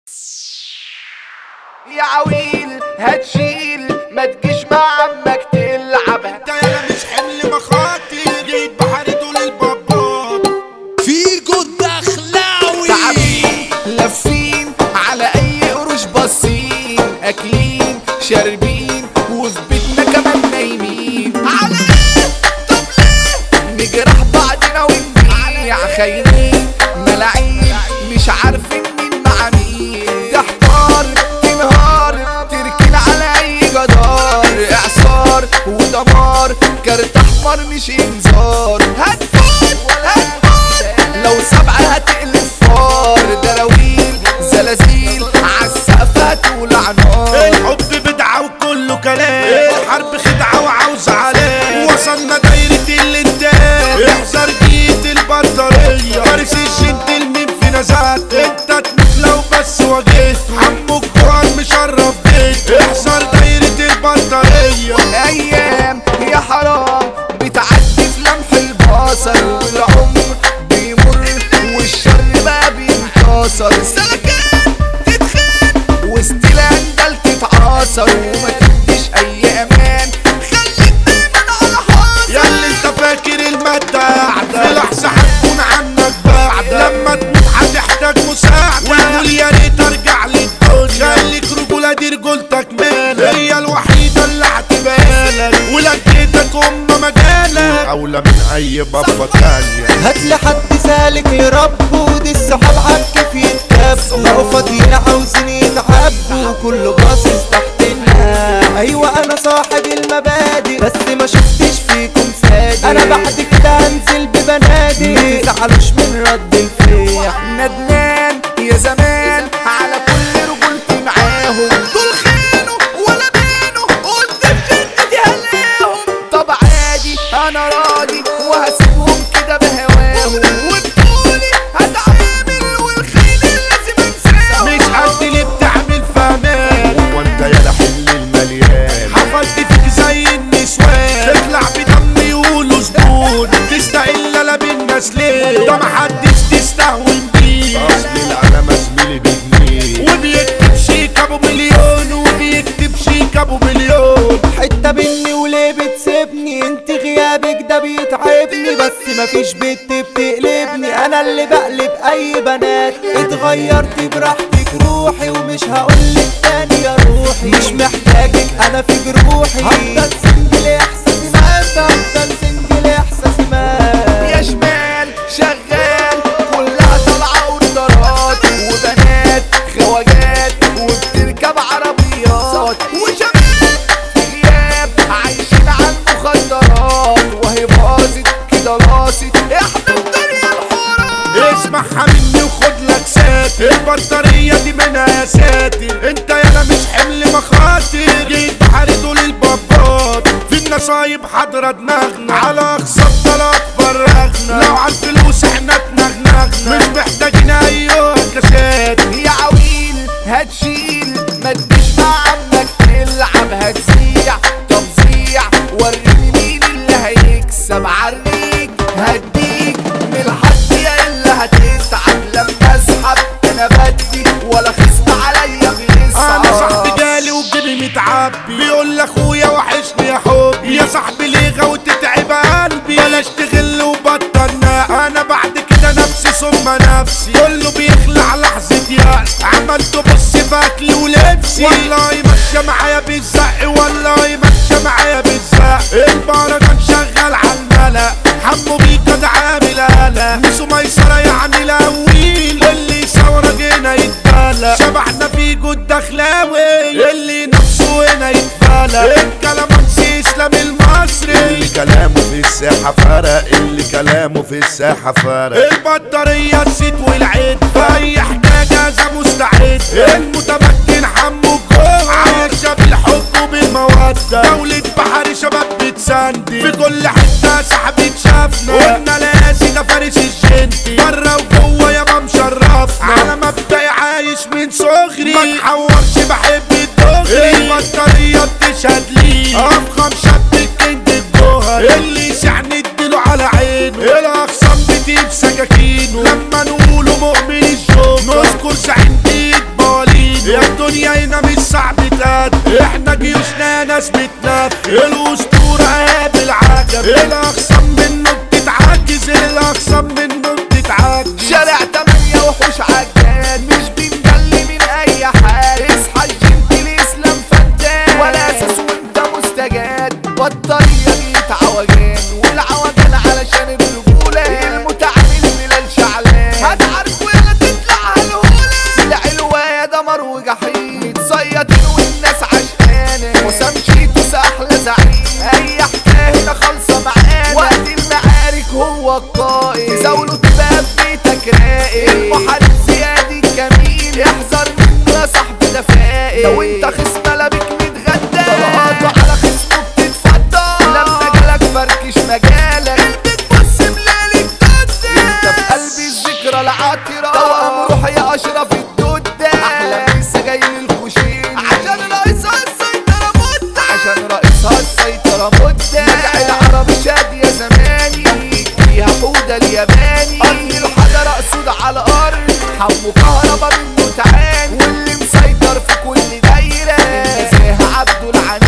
يا عويل هتشيل ما تجيش مع عمك تلعب. انت يالا مش حمل مخاطر، جيت بحري طول البابات فيجو الدخلاوي. تعبين لافين على اي قروش باصين، اكلين شاربين وفي بيتنا كمان نايمين. على ايه؟ طب ليه؟ نجرح بعضنا ونبيع خاينين ملاعين مش عارفين مين مع مين. تحتار تنهار تركن على اي جدار، اعصار ودمار كارت احمر مش انذار. هتفوت لو سبعة هتقلب فار، دراويل زلازل عالسقف هتولع نار. الحب بدعة وكله كلام، الحرب خدعة وعاوز علام. وصلنا دايرة الانتاج، احذر جيت البطارية. فارس الجنتل مين في نزات، انت تموت لو بس واجهته. عمو الجوهر مشرف بيته، احذر دايرة البطارية. ايام يا حرام بتعدي في لمح البصر، والعمر بيمر والشر بقى بينتصر. سلكان تتخان وسط الاندل تتعاصر، وما تديش اي امان خليك دايما على حاصر. ياللي انت فاكر المادة قاعدة، في لحظة هتكون عنك بعدة. لما تموت هتحتاج مساعدة، وتقول يا ريت ارجع للدنيا. خليك رجولة دي رجولتك مالك، هي الوحيدة اللي هتبالك. ولقيتك مجالك أولى من أي بابا تانية. هاتلي حد سالك لربه، ودي الصحاب عالكيف يتكبوا. بقوا فاضيين عاوزين يتعبوا، كله باصص تحتنا. ايوه انا صاحب المبادئ، بس ما شفتش فيكم صادق. انا بعد كده هنزل ببنادق، متزعلوش من رد الفيح. ندمان يا زمان على كل رجولتي معاهم، دول خانوا ولا بينوا قلت في شركتي هلاهم. طب عادي انا راضي وهسيبهم كده بهواهم، وبطولي هتعامل والخيل لازم انساهم. مش قد اللي بتعمل فامان، وانت يا لحل المليان. حفلت فيك زي النسوان، تطلع بدم يقولوا زبون. تستقل لا بالناس ليه؟ ده محدش تستهون بيه. اصل العلامة زميلي بجنيه، وبيكتب شيك ابو مليون، وبيكتب شيك ابو مليون. حتة مني وليه بتسيبني؟ انت غيابك ده بيتعبني، بس مفيش بنت بتقلبني. انا اللي بقلب اي بنات، اتغيرت براحتك روحي، ومش هقولك تاني يا روحي. مش محتاجك انا في جروحي، هفضل سنجل احساسي مات، هفضل سنجل احساسي مات. يا شمال شغال كلها طالعة اوردرات، وبنات خواجات وبتركب عربيات، وشباب غياب عايشين على المخدرات. وهي باظت كده لاصت احنا في دنيا الحرام. اسمعها مني وخد لك ساتر، البطارية دي منها يا ساتر. انت يالا مش حمل مخاطر، جيت بحري طول البابات. في النصايب حاضرة دماغنا، على اقصى الطلب فرغنا. لو عالفلوس احنا اتنغنغنا، مش محتاجين ايوه كاسات. يا عويل هتشيل ما تجيش مع عمك تلعب. هتزيع طب زيع وريني مين اللي هيكسب. عريك هديك من الحد يا اللي هتتعب. لما اسحب انا بدي ولا خصم عليا بيصعب. انا صاحبي جالي وجيبي متعبي، بيقول لاخويا وحشني يا حبي. يا صاحبي ليه غاوي تتعب قلبي؟ بلاش تغل وبطلنا. انا بعد كده نفسي ثم نفسي، كله بيخلع لحظة يأس. عملت بص في اكلي ولبسي، والله ماشية معايا بالزق، والله ماشية معايا بالزق. البركان شغال عالملأ، حمو بيكا ده عامل قلق. ميسو ميسرة يعني الاويل، اللي ثورة جينا يتبلى. شبحنا فيجو الدخلاوي، اللي نفسه هنا يتفلى. الكلامانسي اسلام المصري، اللي كلامه في الساحة فرق، اللي كلامه في الساحة فرق. البطارية الزيت والعيد، في اي حاجة جاهزة مستعد. المتمكن حمو الجوهر، عايشة بالحب وبالمودة. دولة بحري شباب بتسندي، في كل حتة صاحبي شافنا. قلنا لاسي ده فارس الجنتي، برا وجوه يابا مشرفنا. على مبدأي عايش من صغري، ما تحورش بحب الدغري. البطارية بتشهد لي افخم شاب الكينج الجوهر، اللي يسعني اديله على عينه. الاخصام بتجيب سكاكينه، لما نقوله مؤمن الجوكر نذكر زعيم بيت احنا جيوشنا ناس بتنفذ الاسطورة قابل عجب الاخصام منه بتتعجز الاخصام منه بتتعجز شارع 8 وحوش عجان مش بنجلي من اي حال اصحى الجنت الاسلام فتان ولا اساس وانت مستجاد بطارية جيت عوجان والعوجان علشان الرجولة المتعامل بلال شعلان هتعرفوا يلا تطلع هالهولة العلوة يا دمر وجحيم صيادين والناس عشقانة وسام شيتوس احلى زعيم اي حكاية هنا خالصة معانا وقت المعارك هو القائد تزاوله تبقى بيتك راقد المحارب زياد الجميل احذر منه يا صاحبي ده فائد لو انت خصم لابك متغدى طلقاته على خصمه بتتفضل لما جالك فركش مجالك انت تبص بلالك تدى انت في قلب الذكرى العطرة توأم روحي يا اشرف الدودة احلى لسه جاي من الكوشين عشان رئيسها السيطرة مدة عشان رئيسها السيطرة مدة نجع العربي شاد يا زماني فيها حودة الياباني ارض الحجر اقصد على الارض حمو كهربا منه تعاني واللي مسيطر في كل دايرة النزاهة عبده العناني